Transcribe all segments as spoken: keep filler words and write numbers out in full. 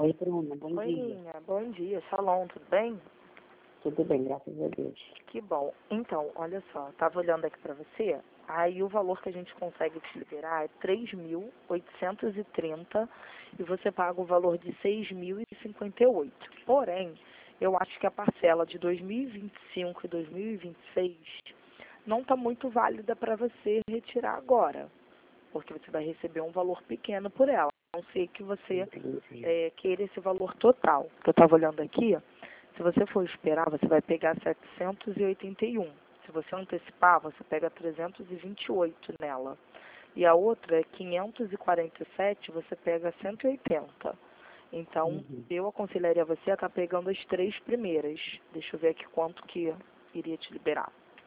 Oi, Bruna, bom Oi, dia. Linha. Bom dia. Shalom, tudo bem? Tudo bem, graças a Deus. Que bom. Então, olha só, eu tava olhando aqui pra você, aí o valor que a gente consegue te liberar é três mil oitocentos e trinta e você paga o valor de seis mil e cinquenta e oito. Porém, eu acho que a parcela de dois mil e vinte e cinco e dois mil e vinte e seis não está muito válida para você retirar agora, porque você vai receber um valor pequeno por ela. A não ser que você Entendi. é, queira esse valor total. Que eu estava olhando aqui, se você for esperar, você vai pegar setecentos e oitenta e um. Se você antecipar, você pega trezentos e vinte e oito nela. E a outra é quinhentos e quarenta e sete, você pega cento e oitenta. Então, Uhum. eu aconselharia você a estar pegando as três primeiras. Deixa eu ver aqui quanto que iria te liberar.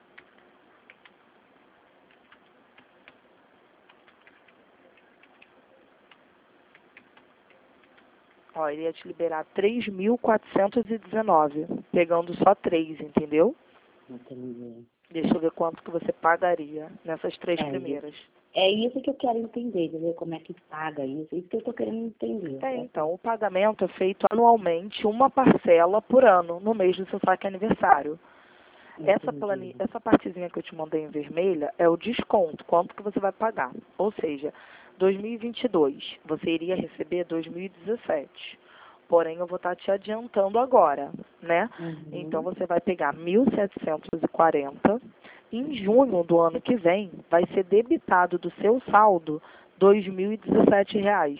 Ó, iria te liberar três mil quatrocentos e dezenove, pegando só três, entendeu? Entendi. Deixa eu ver quanto que você pagaria nessas três É, primeiras. é isso que eu quero entender, entendeu? Como é que paga isso, isso que eu tô querendo entender. É, Né? então, o pagamento é feito anualmente, uma parcela por ano, no mês do seu saque aniversário. Essa, plani... Entendi. Essa partezinha que eu te mandei em vermelha é o desconto, quanto que você vai pagar. Ou seja, dois mil e vinte e dois, você iria receber dois mil e dezessete. Porém, eu vou estar te adiantando agora, né? Uhum. Então, você vai pegar mil setecentos e quarenta. Em junho do ano que vem, vai ser debitado do seu saldo dois mil e dezessete reais.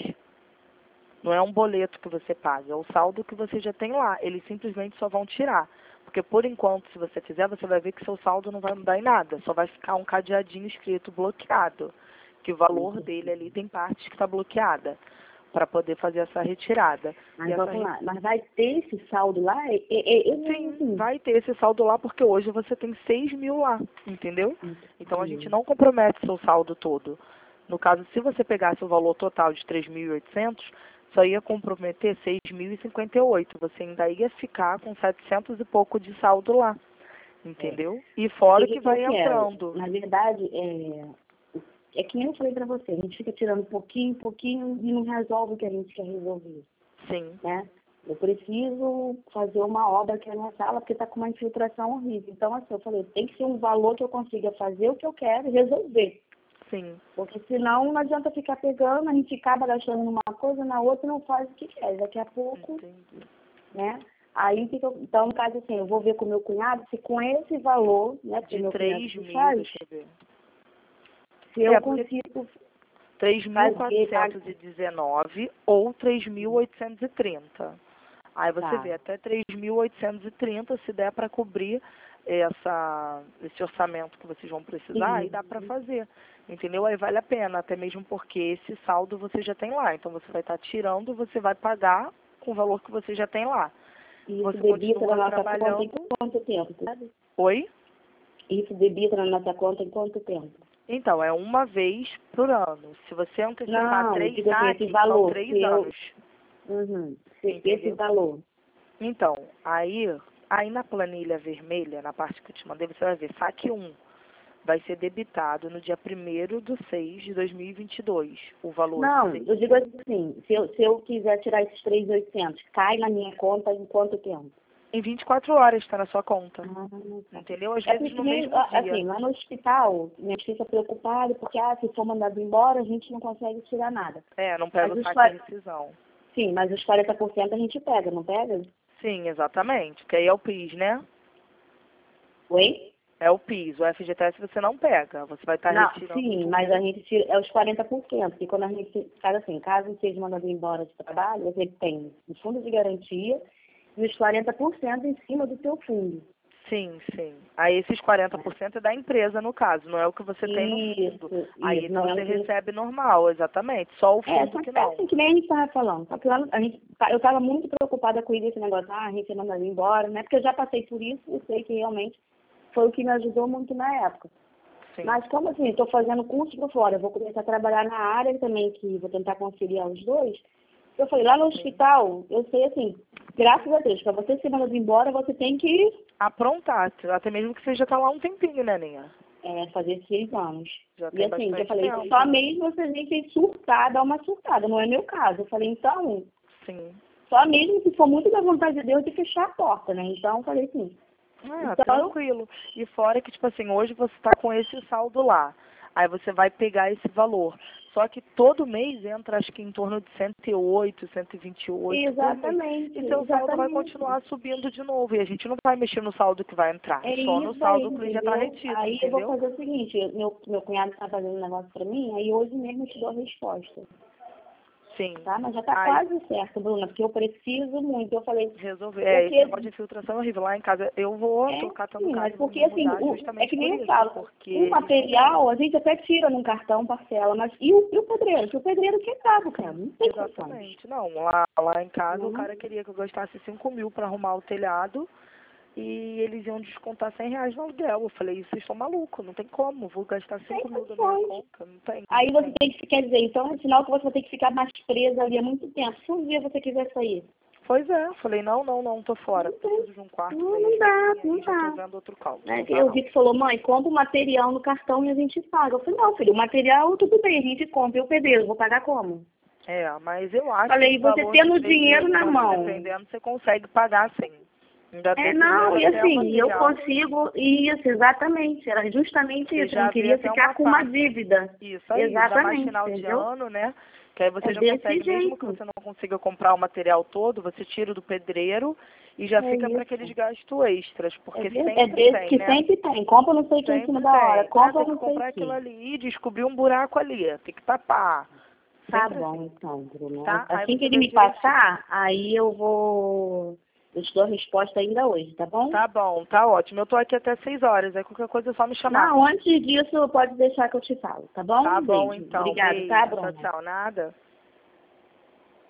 Não é um boleto que você paga, é o saldo que você já tem lá. Eles simplesmente só vão tirar. Porque, por enquanto, se você fizer, você vai ver que seu saldo não vai mudar em nada. Só vai ficar um cadeadinho escrito bloqueado. Que o valor dele ali tem parte que está bloqueada para poder fazer essa retirada. Mas E essa vamos re... lá, mas vai ter esse saldo lá? É, é, é, Sim, assim. vai ter esse saldo lá porque hoje você tem seis mil lá, entendeu? Então a gente Entendi. não compromete seu saldo todo. No caso, se você pegasse o valor total de três mil e oitocentos, só ia comprometer seis mil e cinquenta e oito. Você ainda ia ficar com setecentos e pouco de saldo lá, É. entendeu? E O fora que, que que eu vai quero? entrando. Na verdade, é, é que nem eu falei pra você, a gente fica tirando pouquinho, pouquinho e não resolve o que a gente quer resolver, Sim, né? Eu preciso fazer uma obra aqui na minha sala porque está com uma infiltração horrível. Então, assim, eu falei, tem que ser um valor que eu consiga fazer o que eu quero e resolver. sim. Porque senão não adianta ficar pegando, a gente acaba gastando numa coisa, na outra não faz o que quer. Daqui a pouco, Entendi. né? Aí fica, então, no caso assim, eu vou ver com o meu cunhado se com esse valor, né? Porque De meu cunhado três que mil, faz, deixa eu ver. se eu É, porque consigo três mil fazer. quatrocentos e dezenove ou três mil oitocentos e trinta. Aí você Tá. vê até três mil oitocentos e trinta, se der para cobrir essa, esse orçamento que vocês vão precisar, aí Sim. dá para fazer, entendeu? Aí vale a pena, até mesmo porque esse saldo você já tem lá, então você vai estar tirando, você vai pagar com o valor que você já tem lá. Isso Você debita na continua nossa conta em trabalhando. quanto tempo, sabe? Oi? Isso debita na nossa conta em quanto tempo? Então, é uma vez por ano. Se você antecipar Não, eu três digo assim, esse saques, são valor, se três eu. anos. Uhum, se- esse Entendeu? valor. Então, aí, aí na planilha vermelha, na parte que eu te mandei, você vai ver, saque um vai ser debitado no dia primeiro de seis de dois mil e vinte e dois, o valor de Não, seis eu digo assim, se eu, se eu quiser tirar esses três mil e oitocentos, cai na minha conta em quanto tempo? em vinte e quatro horas, está na sua conta. Ah, tá. Entendeu? Às É vezes porque, no nem, mesmo dia. assim, lá no hospital, minha filha fica preocupada porque, ah, se for mandado embora, a gente não consegue tirar nada. É, não Mas pega o os, saque qua- de rescisão. sim, mas os quarenta por cento a gente pega, não pega? Sim, exatamente, que aí é o PIS, né? Oi? É o PIS, o F G T S você não pega, você vai estar Não, retirando sim, mas tudo. a gente tira, é os quarenta por cento, que quando a gente faz assim, caso seja mandado embora de trabalho, você tem o fundo de garantia e os quarenta por cento em cima do teu fundo. Sim, sim. Aí esses quarenta por cento é da empresa, no caso, não é o que você tem no fundo. Isso, Aí isso, esse não é você o que... recebe normal, exatamente. Só o É, fundo só que que é não. assim, que nem a gente estava falando. Só que lá, a gente, eu estava muito preocupada com esse negócio, ah, a gente é mandado embora, né? Porque eu já passei por isso e sei que realmente foi o que me ajudou muito na época. Sim. Mas como assim, estou fazendo curso por fora, eu vou começar a trabalhar na área também, que vou tentar conciliar os dois. Eu falei, lá no hospital, eu sei assim, graças a Deus, para você ser mandado embora, você tem que Aprontar, até mesmo que você já tá lá um tempinho, né, Ninha? é, fazer seis anos. Já E tem assim, eu bastante falei, tempo. só mesmo se a gente surtar, dar uma surtada, não é meu caso. Eu falei, então, Sim. Só mesmo se for muito da vontade de Deus de fechar a porta, né? Então, eu falei assim. Ah, Então, tranquilo. E fora que, tipo assim, hoje você tá com esse saldo lá. Aí você vai pegar esse valor. Só que todo mês entra, acho que em torno de cento e oito, cento e vinte e oito exatamente. E seu saldo vai exatamente. continuar subindo de novo. E a gente não vai mexer no saldo que vai entrar. É Só no isso saldo aí, que já está entendeu? retido, Aí eu entendeu? vou fazer o seguinte, meu, meu cunhado está fazendo um negócio para mim, aí hoje mesmo eu te dou a resposta. Sim. Tá? Mas já tá Aí, quase certo, Bruna, porque eu preciso muito. Eu falei, resolver. É, esse porque negócio de infiltração é horrível. Lá em casa, eu vou, é tô catando sim, casa mas e vou porque assim, mudar o, é justamente que nem por eu isso. falo, Porque o eles não material a gente até tira num cartão parcela, mas e o, e o pedreiro? Que o pedreiro que é caro, cara, não tem condições. exatamente. Não, lá, lá em casa Não. o cara queria que eu gastasse cinco mil para arrumar o telhado e eles iam descontar cem reais no aluguel. Eu falei, vocês estão malucos, não tem como, vou gastar Tem cinco mil da minha condições. conta, não tem. Aí Não você tem. tem que, quer dizer, então é sinal que você vai ter que ficar mais presa ali há muito tempo. Se um dia você quiser sair. Pois é, falei, não, não, não, tô fora, Não tem. preciso de um quarto Não, não mesmo, dá, e não aí já tô dá. vendo outro caldo. Né? Não dá Eu não. vi que falou, mãe, compra o material no cartão e a gente paga. Eu falei, não, filho, o material tudo bem, a gente compra. E o pedreiro, vou pagar como? É, mas eu acho Falei, que o você valor tendo do o dinheiro pedreiro, na você mão. dependendo, você consegue pagar sim. Ainda É, dependendo não, e até o assim, eu material. consigo, isso, exatamente, era justamente Você isso, eu não já vê queria até ficar uma com uma parte. dívida. Isso aí, ainda mais Exatamente, final de entendeu? ano, né? Que aí você É já desse consegue, mesmo que jeito. você não consiga comprar o material todo, você tira do pedreiro e já É fica para aqueles isso. gastos extras, É, porque ver- é sempre desse tem, que né? sempre tem. Compra não sei o que em cima Sempre da hora, tem. Ah, compra tem que não sei o comprar aquilo que. ali e descobrir um buraco ali, tem que tapar. Tá Sempre bom, assim, então, Bruno. tá? Aí Assim que você ele vê me direitinho. passar, aí eu vou. Eu te dou a resposta ainda hoje, tá bom? Tá bom, tá ótimo. Eu tô aqui até seis horas, aí qualquer coisa é só me chamar. Não, antes disso, pode deixar que eu te falo, tá bom? Tá Um bom, beijo. então. Obrigada, tá, Beijo. Tchau, Bruno? tchau. Nada.